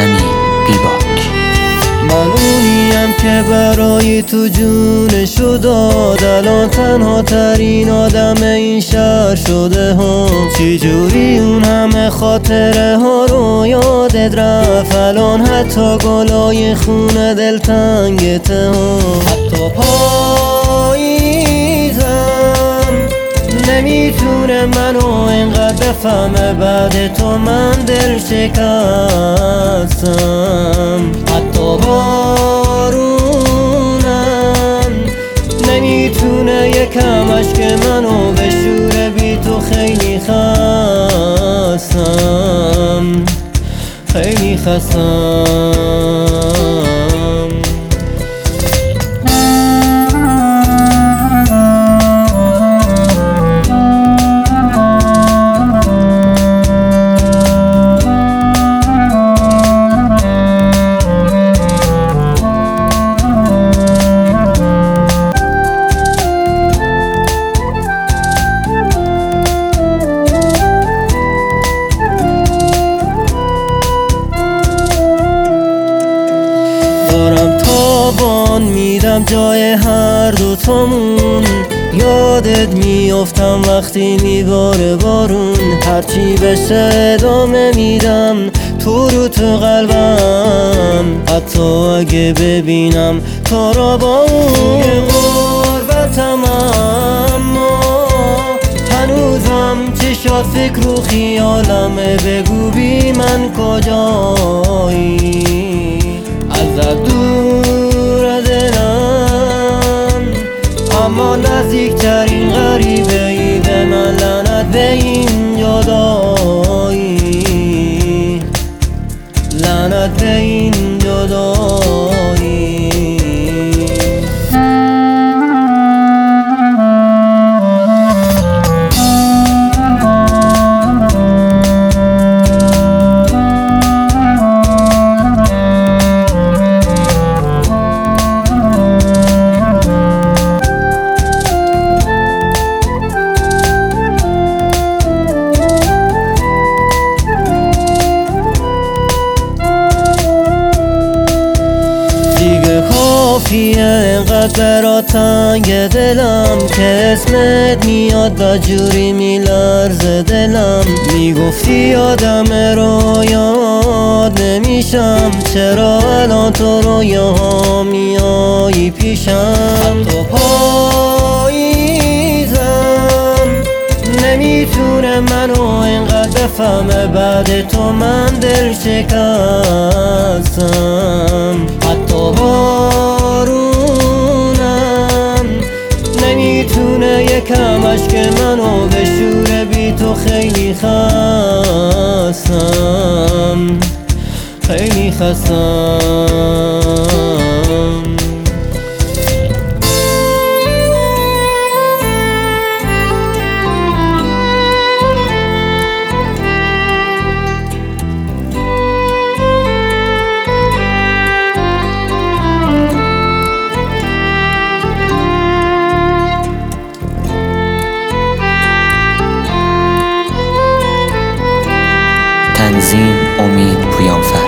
همین بیباک. من اونیم که برای تو جونشو داد، الان تنها ترین آدم این شهر شده ها. چی جوری اون همه خاطره ها رو یادت رفت، الان حتی گلای خونه دلتنگته ها. حتی پاییزم نمیتونه منو اینقدر بفهمه، بعد تو من دل شکستم. حتی بارونم نمیتونه یکمش که منو بشوره، بی تو خیلی خستم، خیلی خستم. دارم تابان میدم جای هر دوتامون، یادت میافتم وقتی میباره بارون. هرچی بشه ادامه میدم تو رو تو قلبم، حتی اگه ببینم تو را با اون غربتم، اما هنوزم چشات فکر و خیالمه. بگو بی من کجایی، ازت دور دلم، اما نزدیکترین غریبه ای به من. لعنت به این جدایی، لعنت به این جدایی. دیگه کافیه اینقدر برا تنگ دلم، که اسمت میاد بجوری میلرزه دلم. میگفتی یادم رو یاد نمیشم، چرا الان تو رویاها میایی پیشم. حتی پاییزم نمیتونه منو اینقدر بفهمه، بعد تو من دل شکستم. حتی بارونم نمیتونه یکمش که منو بشوره، بی تو خیلی خستم، خیلی خستم. تنظیم امید پویانفر.